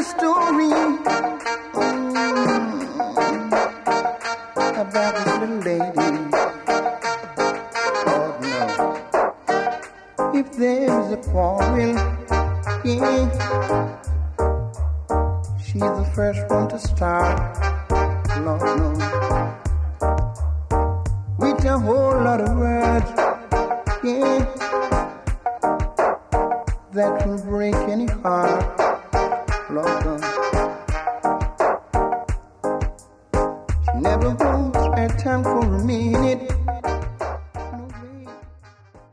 story about this little lady. Oh no. If there's a quarrel, yeah, she's the first one to start. Lord knows. With a whole lot of words, yeah, that will break any heart. Lord knows. She never holds her time for a minute.